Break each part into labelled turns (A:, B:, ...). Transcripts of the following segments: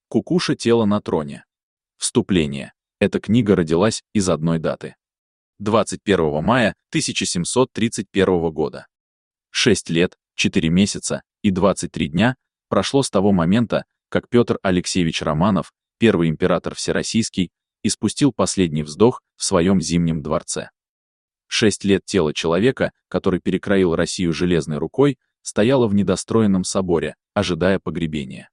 A: Кукуша тело на троне. Вступление. Эта книга родилась из одной даты. 21 мая 1731 года. 6 лет, 4 месяца и 23 дня прошло с того момента, как Петр Алексеевич Романов, первый император Всероссийский, испустил последний вздох в своем Зимнем дворце. 6 лет тело человека, который перекроил Россию железной рукой, стояло в недостроенном соборе, ожидая погребения.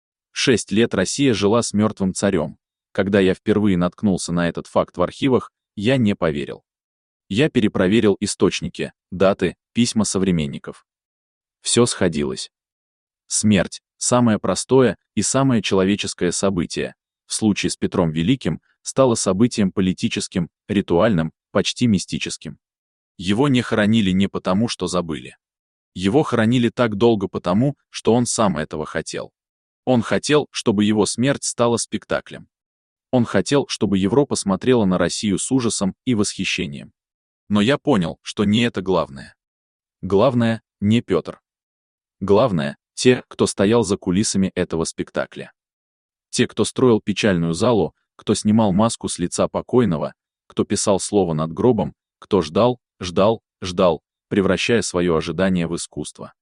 A: 6 лет Россия жила с мертвым царем. Когда я впервые наткнулся на этот факт в архивах, я не поверил. Я перепроверил источники, даты, письма современников. Все сходилось. Смерть – самое простое и самое человеческое событие. В случае с Петром Великим стало событием политическим, ритуальным, почти мистическим. Его не хоронили не потому, что забыли. Его хоронили так долго потому, что он сам этого хотел. Он хотел, чтобы его смерть стала спектаклем. Он хотел, чтобы Европа смотрела на Россию с ужасом и восхищением. Но я понял, что не это главное. Главное — не Петр. Главное — те, кто стоял за кулисами этого спектакля. Те, кто строил печальную залу, кто снимал маску с лица покойного, кто писал слово над гробом, кто ждал, превращая свое ожидание в искусство.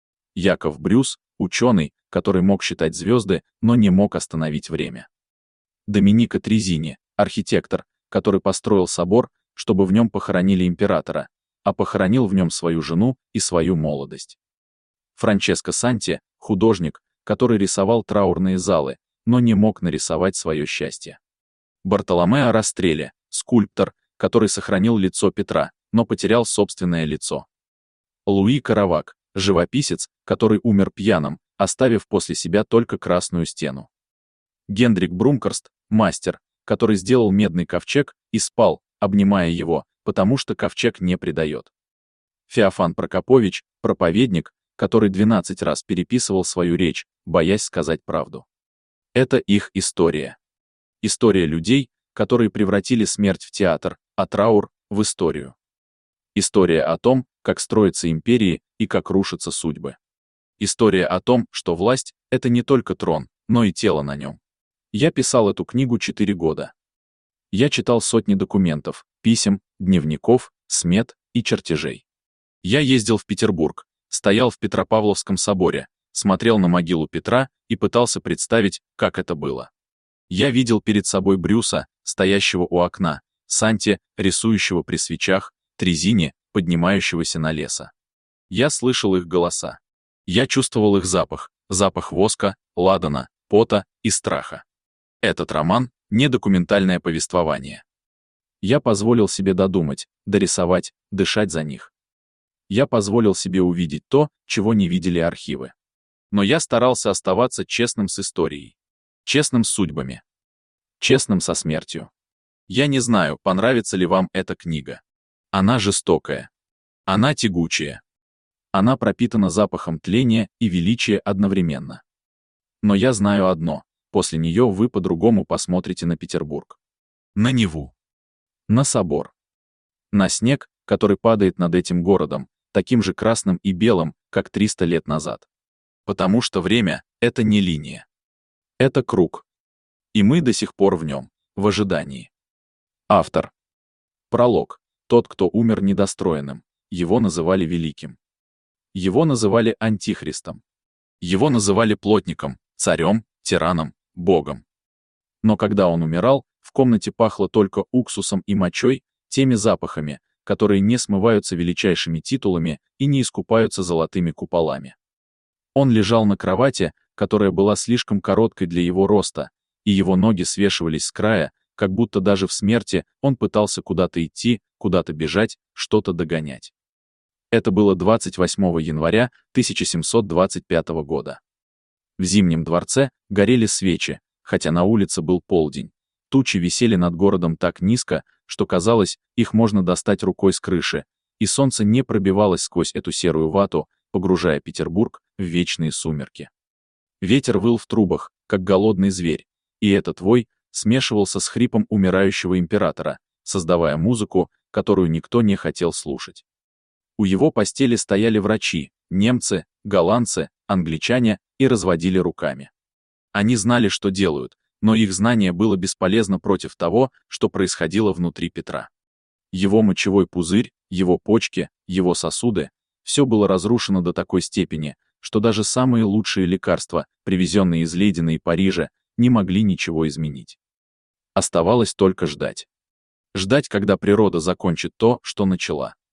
A: Яков Брюс — ученый, который мог считать звезды, но не мог остановить время. Доминико Трезини — архитектор, который построил собор, чтобы в нем похоронили императора, а похоронил в нем свою жену и свою молодость. Франческо Санти — художник, который рисовал траурные залы, но не мог нарисовать свое счастье. Бартоломео Растрелли — скульптор, который сохранил лицо Петра, но потерял собственное лицо. Луи Каравак — живописец, который умер пьяным, оставив после себя только красную стену. Гендрик Брункорст — мастер, который сделал медный ковчег и спал, обнимая его, потому что ковчег не предает. Феофан Прокопович — проповедник, который 12 раз переписывал свою речь, боясь сказать правду. Это их история. История людей, которые превратили смерть в театр, а траур — в историю. История о том, как строятся империи и как рушатся судьбы. История о том, что власть — это не только трон, но и тело на нем. Я писал эту книгу 4 года. Я читал сотни документов, писем, дневников, смет и чертежей. Я ездил в Петербург, стоял в Петропавловском соборе, смотрел на могилу Петра и пытался представить, как это было. Я видел перед собой Брюса, стоящего у окна, Санти, рисующего при свечах, Трезини, поднимающегося на леса. Я слышал их голоса. Я чувствовал их запах, запах воска, ладана, пота и страха. Этот роман — не документальное повествование. Я позволил себе додумать, дорисовать, дышать за них. Я позволил себе увидеть то, чего не видели архивы. Но я старался оставаться честным с историей, честным с судьбами, честным со смертью. Я не знаю, понравится ли вам эта книга. Она жестокая. Она тягучая. Она пропитана запахом тления и величия одновременно. Но я знаю одно. После нее вы по-другому посмотрите на Петербург. На Неву. На собор. На снег, который падает над этим городом, таким же красным и белым, как 300 лет назад. Потому что время — это не линия. Это круг. И мы до сих пор в нем, в ожидании. Автор. Пролог. Тот, кто умер недостроенным. Его называли великим. Его называли антихристом. Его называли плотником, царем, тираном, богом. Но когда он умирал, в комнате пахло только уксусом и мочой, теми запахами, которые не смываются величайшими титулами и не искупаются золотыми куполами. Он лежал на кровати, которая была слишком короткой для его роста, и его ноги свешивались с края, как будто даже в смерти он пытался куда-то идти, куда-то бежать, что-то догонять. Это было 28 января 1725 года. В Зимнем дворце горели свечи, хотя на улице был полдень. Тучи висели над городом так низко, что казалось, их можно достать рукой с крыши, и солнце не пробивалось сквозь эту серую вату, погружая Петербург в вечные сумерки. Ветер выл в трубах, как голодный зверь, и этот вой смешивался с хрипом умирающего императора, создавая музыку, которую никто не хотел слушать. У его постели стояли врачи, немцы, голландцы, англичане и разводили руками. Они знали, что делают, но их знание было бесполезно против того, что происходило внутри Петра. Его мочевой пузырь, его почки, его сосуды — все было разрушено до такой степени, что даже самые лучшие лекарства, привезенные из Лейдена и Парижа, не могли ничего изменить. Оставалось только ждать. Ждать, когда природа закончит то, что начала.